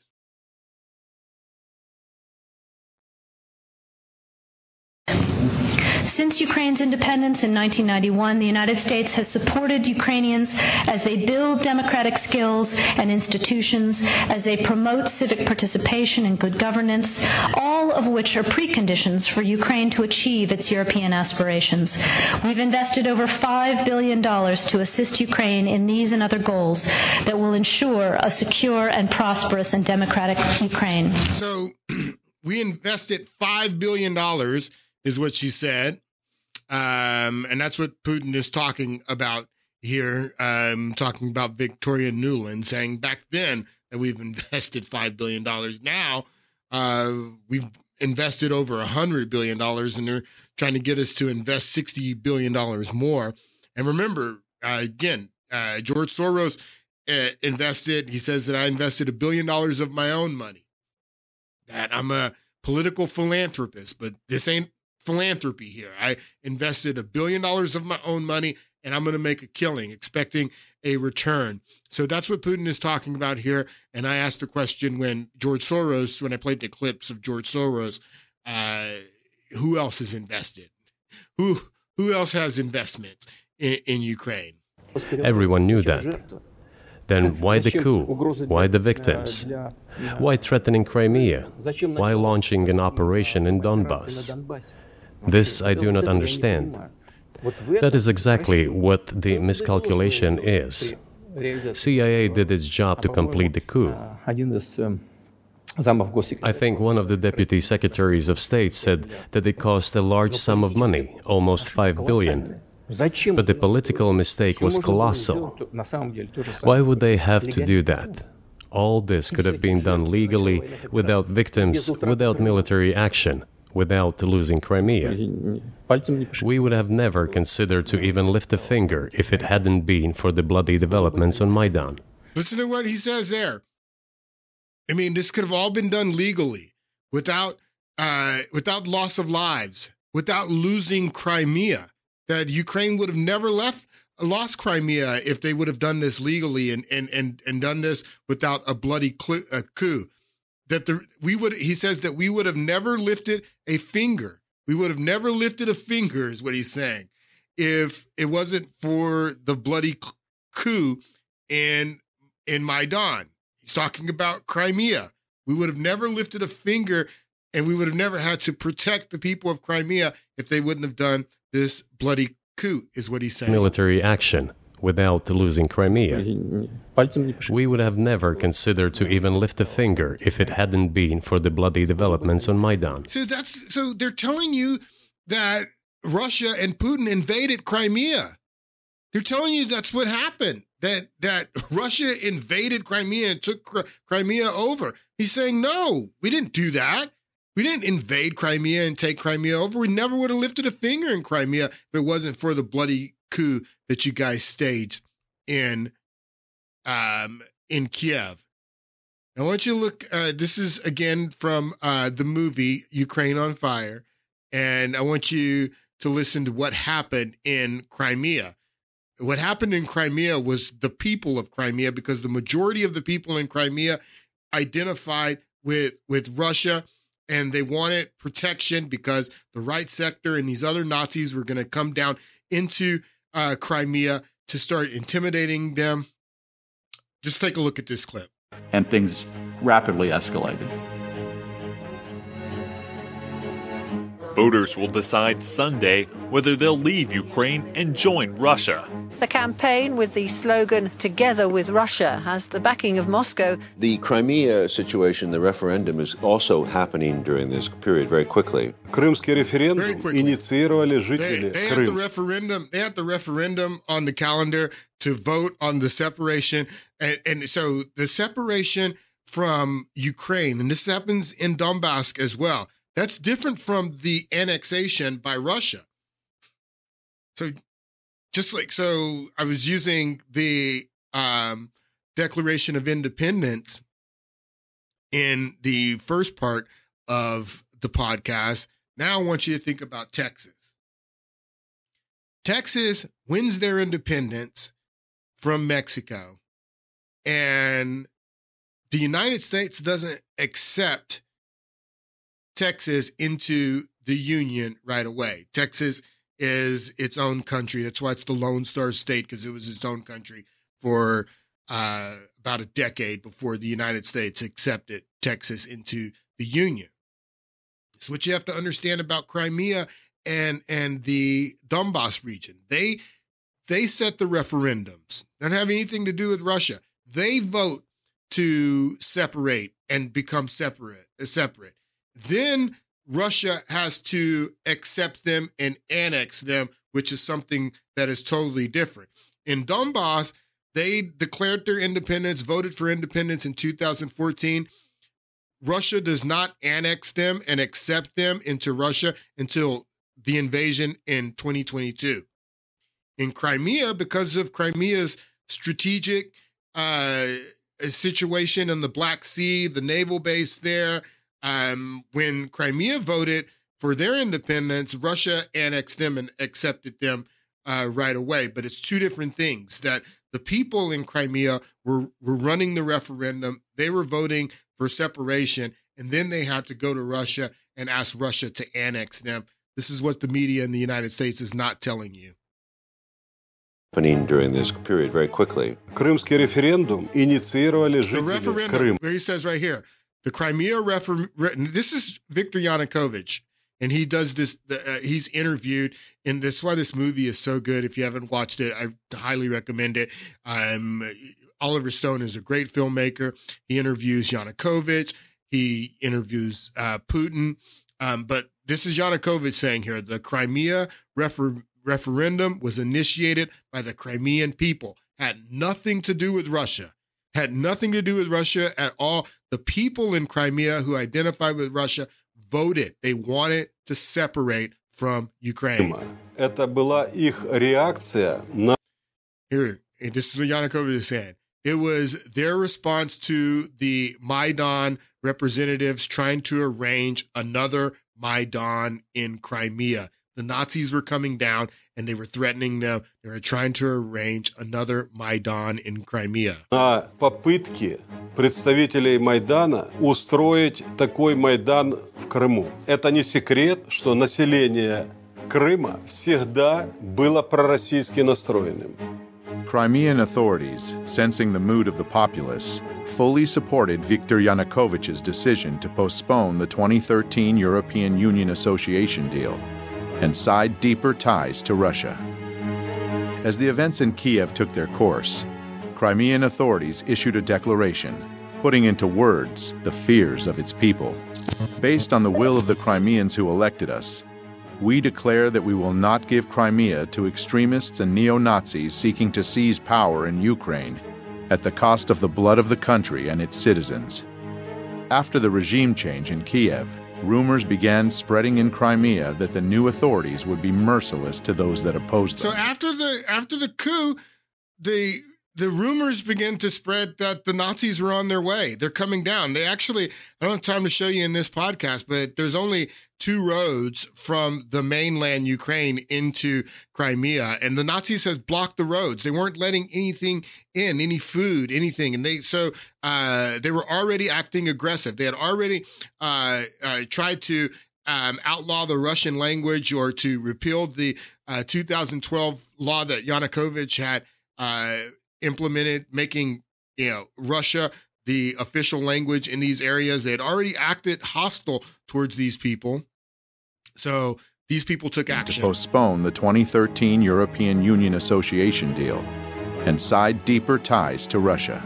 Since Ukraine's independence in nineteen ninety-one, the United States has supported Ukrainians as they build democratic skills and institutions, as they promote civic participation and good governance, all of which are preconditions for Ukraine to achieve its European aspirations. We've invested over five billion dollars to assist Ukraine in these and other goals that will ensure a secure and prosperous and democratic Ukraine. So we invested five billion dollars, is what she said. Um, and that's what Putin is talking about here, um, talking about Victoria Nuland, saying back then that we've invested five billion dollars. Now uh, we've invested over one hundred billion dollars, and they're trying to get us to invest sixty billion dollars more. And remember, uh, again, uh, George Soros uh, invested, he says that I invested a billion dollars of my own money, that I'm a political philanthropist, but this ain't philanthropy here. I invested a billion dollars of my own money, and I'm going to make a killing, expecting a return. So that's what Putin is talking about here. And I asked the question when George Soros, when I played the clips of George Soros, uh, who else is invested? Who who else has investments in, in Ukraine? Everyone knew that. Then why the coup? Why the victims? Why threatening Crimea? Why launching an operation in Donbass? This I do not understand. That is exactly what the miscalculation is. C I A did its job to complete the coup. I think one of the deputy secretaries of state said that it cost a large sum of money, almost five billion. But the political mistake was colossal. Why would they have to do that? All this could have been done legally, without victims, without military action, without losing Crimea. We would have never considered to even lift a finger if it hadn't been for the bloody developments on Maidan. Listen to what he says there. I mean, this could have all been done legally, without uh, without loss of lives, without losing Crimea. That Ukraine would have never left, lost Crimea if they would have done this legally and and and, and done this without a bloody cl- a coup. That the we would, he says that we would have never lifted a finger. We would have never lifted a finger, is what he's saying, if it wasn't for the bloody coup in in Maidan. He's talking about Crimea. We would have never lifted a finger, and we would have never had to protect the people of Crimea if they wouldn't have done this bloody coup, is what he's saying. Military action without losing Crimea. We would have never considered to even lift a finger if it hadn't been for the bloody developments on Maidan. So that's so they're telling you that Russia and Putin invaded Crimea. They're telling you that's what happened. That that Russia invaded Crimea and took Crimea over. He's saying, no, we didn't do that. We didn't invade Crimea and take Crimea over. We never would have lifted a finger in Crimea if it wasn't for the bloody coup that you guys staged in um, in Kiev. I want you to look. Uh, this is, again, from uh, the movie Ukraine on Fire. And I want you to listen to what happened in Crimea. What happened in Crimea was the people of Crimea, because the majority of the people in Crimea identified with, with Russia, and they wanted protection because the right sector and these other Nazis were going to come down into uh, Crimea to start intimidating them. Just take a look at this clip. And things rapidly escalated. Voters will decide Sunday whether they'll leave Ukraine and join Russia. The campaign with the slogan "Together with Russia" has the backing of Moscow. The Crimea situation, the referendum, is also happening during this period very quickly. Крымский референдум инициировали жители They had the referendum. They had the referendum on the calendar to vote on the separation, and, and so the separation from Ukraine, and this happens in Donbass as well. That's different from the annexation by Russia. So just like, so I was using the um, Declaration of Independence in the first part of the podcast. Now I want you to think about Texas. Texas wins their independence from Mexico, and the United States doesn't accept Texas into the Union right away. Texas is its own country. That's why it's the Lone Star State, because it was its own country for uh, about a decade before the United States accepted Texas into the Union. So what you have to understand about Crimea and and the Donbass region, they they set the referendums. Don't have anything to do with Russia. They vote to separate and become separate. Separate. Then Russia has to accept them and annex them, which is something that is totally different. In Donbass, they declared their independence, voted for independence in two thousand fourteen. Russia does not annex them and accept them into Russia until the invasion in twenty twenty-two. In Crimea, because of Crimea's strategic uh, situation in the Black Sea, the naval base there, um, when Crimea voted for their independence, Russia annexed them and accepted them uh, right away. But it's two different things, that the people in Crimea were, were running the referendum. They were voting for separation, and then they had to go to Russia and ask Russia to annex them. This is what the media in the United States is not telling you. Happening during this period very quickly. Крымский референдум инициировали жители Крыма. Where he says right here, the Crimea referendum, this is Viktor Yanukovych, and he does this, uh, he's interviewed, and that's why this movie is so good. If you haven't watched it, I highly recommend it. Um, Oliver Stone is a great filmmaker. He interviews Yanukovych. He interviews uh, Putin. Um, but this is Yanukovych saying here, the Crimea refer- referendum was initiated by the Crimean people. Had nothing to do with Russia. Had nothing to do with Russia at all. The people in Crimea who identify with Russia voted. They wanted to separate from Ukraine. Это была их реакция на... Here, this is what Yanukovych is saying. It was their response to the Maidan representatives trying to arrange another Maidan in Crimea. The Nazis were coming down and they were threatening them. They were trying to arrange another Maidan in Crimea. На попытки представителей Майдана устроить такой Майдан в Крыму. Это не секрет, что население Крыма всегда было пророссийски настроенным. Crimean authorities, sensing the mood of the populace, fully supported Viktor Yanukovych's decision to postpone the twenty thirteen European Union Association deal and side deeper ties to Russia. As the events in Kiev took their course, Crimean authorities issued a declaration, putting into words the fears of its people. Based on the will of the Crimeans who elected us, we declare that we will not give Crimea to extremists and neo-Nazis seeking to seize power in Ukraine at the cost of the blood of the country and its citizens. After the regime change in Kiev, rumors began spreading in Crimea that the new authorities would be merciless to those that opposed them. So after the after the coup, the the rumors began to spread that the Nazis were on their way. They're coming down. They actually, I don't have time to show you in this podcast, but there's only two roads from the mainland Ukraine into Crimea, and the Nazis has blocked the roads. They weren't letting anything in, any food, anything. And they, so uh, they were already acting aggressive. They had already uh, uh, tried to um, outlaw the Russian language or to repeal the uh, two thousand twelve law that Yanukovych had uh, implemented, making, you know, Russia the official language in these areas. They had already acted hostile towards these people. So these people took action to postpone the twenty thirteen European Union Association deal and side deeper ties to Russia.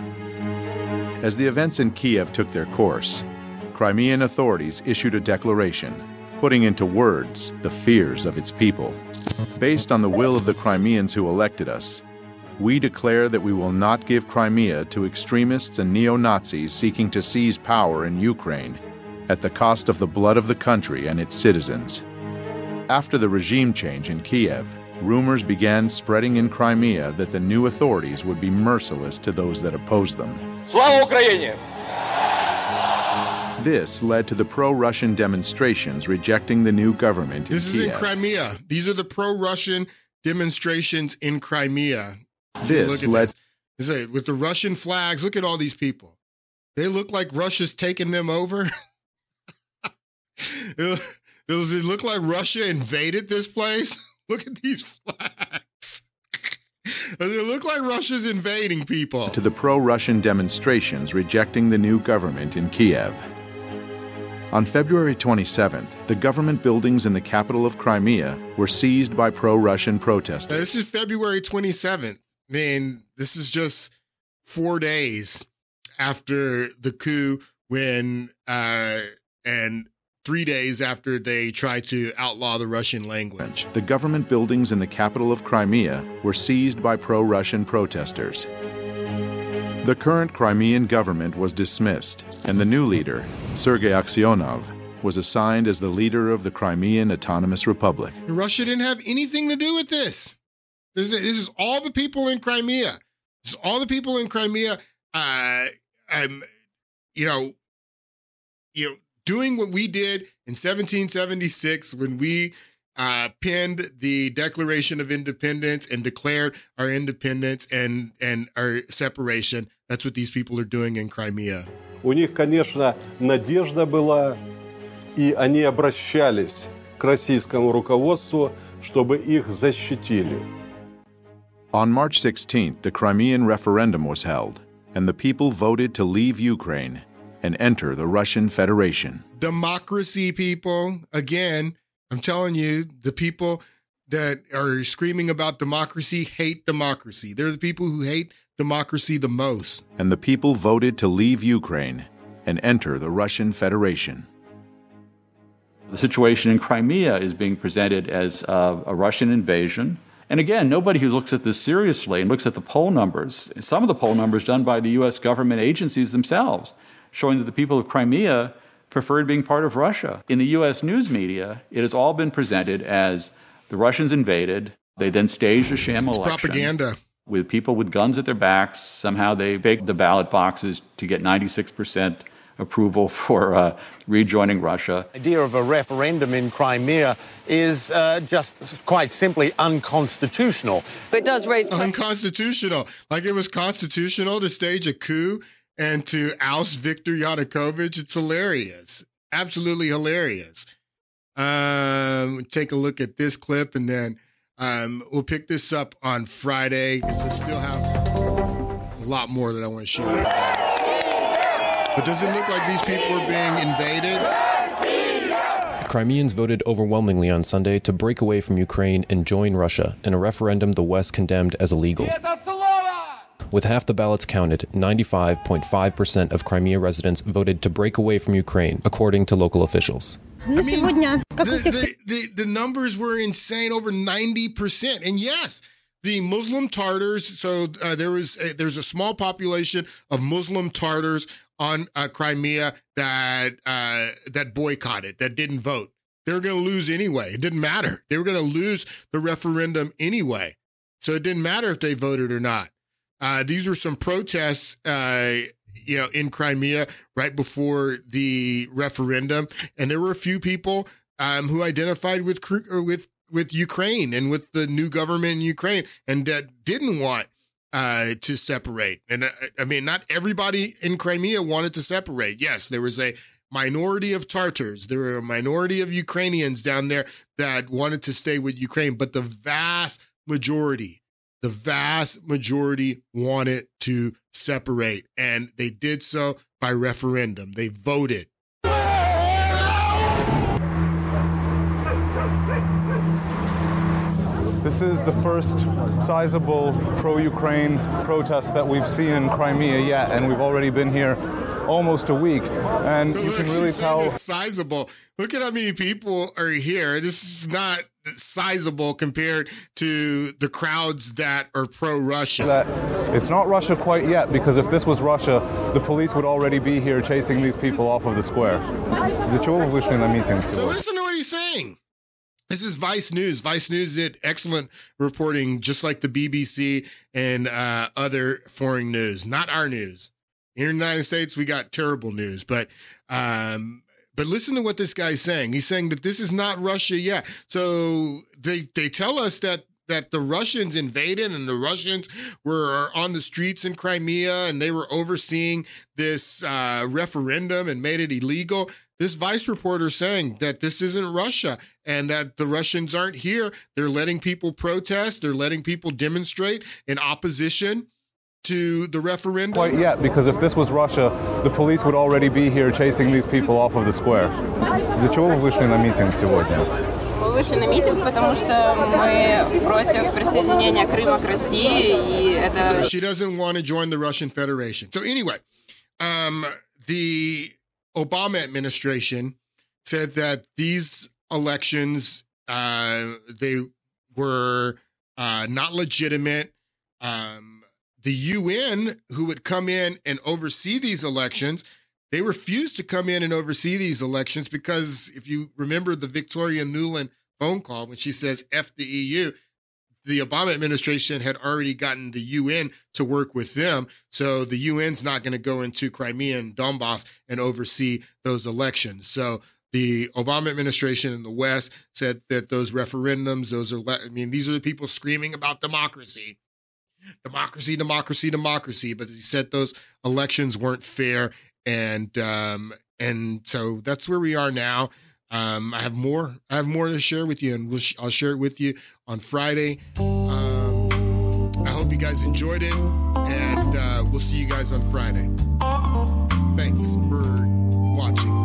As the events in Kiev took their course, Crimean authorities issued a declaration, putting into words the fears of its people. Based on the will of the Crimeans who elected us, we declare that we will not give Crimea to extremists and neo-Nazis seeking to seize power in Ukraine at the cost of the blood of the country and its citizens. After the regime change in Kiev, rumors began spreading in Crimea that the new authorities would be merciless to those that opposed them. Slava Ukraini! This led to the pro-Russian demonstrations rejecting the new government in This Kiev. is in Crimea. These are the pro-Russian demonstrations in Crimea. This led... This. Is with the Russian flags, look at all these people. They look like Russia's taking them over. Does it look like Russia invaded this place? Look at these flags. Does it look like Russia's invading people? To the pro-Russian demonstrations rejecting the new government in Kiev. On February twenty-seventh, the government buildings in the capital of Crimea were seized by pro-Russian protesters. Now, this is February twenty-seventh. I mean, this is just four days after the coup, when uh, and three days after they tried to outlaw the Russian language. The government buildings in the capital of Crimea were seized by pro-Russian protesters. The current Crimean government was dismissed, and the new leader, Sergei Aksyonov, was assigned as the leader of the Crimean Autonomous Republic. Russia didn't have anything to do with this. This is, this is all the people in Crimea. This is all the people in Crimea, uh, um, you know, you know, doing what we did in seventeen seventy-six when we uh, penned the Declaration of Independence and declared our independence and, and our separation. That's what these people are doing in Crimea. У них, конечно, надежда была, и они обращались к российскому руководству, чтобы их защитили. On March sixteenth, the Crimean referendum was held, and the people voted to leave Ukraine and enter the Russian Federation. Democracy, people. Again, I'm telling you, the people that are screaming about democracy hate democracy. They're the people who hate democracy the most. And the people voted to leave Ukraine and enter the Russian Federation. The situation in Crimea is being presented as uh, a Russian invasion. And again, nobody who looks at this seriously and looks at the poll numbers, some of the poll numbers done by the U S government agencies themselves, showing that the people of Crimea preferred being part of Russia. In the U S news media, it has all been presented as the Russians invaded. They then staged a sham it's election. Propaganda. With people with guns at their backs. Somehow they faked the ballot boxes to get ninety-six percent approval for uh, rejoining Russia. The idea of a referendum in Crimea is uh, just quite simply unconstitutional. But it does raise... Unconstitutional. Like it was constitutional to stage a coup and to oust Viktor Yanukovych. It's hilarious. Absolutely hilarious. Um, take a look at this clip, and then um, we'll pick this up on Friday because I still have a lot more that I want to share with you guys. But does it look like these people are being invaded? Crimeans voted overwhelmingly on Sunday to break away from Ukraine and join Russia in a referendum the West condemned as illegal. With half the ballots counted, ninety-five point five percent of Crimea residents voted to break away from Ukraine, according to local officials. I mean, the, the, the, the numbers were insane, over ninety percent. And yes, the Muslim Tartars, so uh, there was a, there's a small population of Muslim Tartars on uh, Crimea that uh, that boycotted, that didn't vote. They were going to lose anyway. It didn't matter. They were going to lose the referendum anyway. So it didn't matter if they voted or not. Uh, these were some protests, uh, you know, in Crimea right before the referendum, and there were a few people um, who identified with with with Ukraine and with the new government in Ukraine, and that didn't want uh, to separate. And uh, I mean, not everybody in Crimea wanted to separate. Yes, there was a minority of Tartars, there were a minority of Ukrainians down there that wanted to stay with Ukraine, but the vast majority. The vast majority wanted to separate, and they did so by referendum. They voted. This is the first sizable pro-Ukraine protest that we've seen in Crimea yet, and we've already been here almost a week, and so you look, can really tell it's sizable. Look at how many people are here. This is not sizable compared to the crowds that are pro-Russia. That it's not Russia quite yet, because if this was Russia, the police would already be here chasing these people off of the square. So listen to what he's saying. This is Vice News. Vice News did excellent reporting, just like the B B C and uh, other foreign news. Not our news. Here in the United States, we got terrible news, but um, but listen to what this guy's saying. He's saying that this is not Russia yet. So they they tell us that that the Russians invaded and the Russians were on the streets in Crimea and they were overseeing this uh, referendum and made it illegal. This Vice reporter saying that this isn't Russia and that the Russians aren't here. They're letting people protest. They're letting people demonstrate in opposition to the referendum. Quite yet, because if this was Russia, the police would already be here chasing these people off of the square. Для чего вы вышли на митинг сегодня? Мы вышли на митинг, потому что мы против присоединения Крыма к России, и это... So she doesn't want to join the Russian Federation. So anyway, um, the Obama administration said that these elections, uh, they were uh, not legitimate. Um, the U N, who would come in and oversee these elections, they refused to come in and oversee these elections because if you remember the Victoria Nuland phone call when she says F the E U, the Obama administration had already gotten the U N to work with them. So the U N's not going to go into Crimea and Donbass and oversee those elections. So the Obama administration in the West said that those referendums, those are, I mean, these are the people screaming about democracy, democracy, democracy, democracy. But he said those elections weren't fair. And, um, and so that's where we are now. Um, I have more, I have more to share with you, and we'll sh- I'll share it with you on Friday. Um, I hope you guys enjoyed it, and uh, we'll see you guys on Friday. Thanks for watching.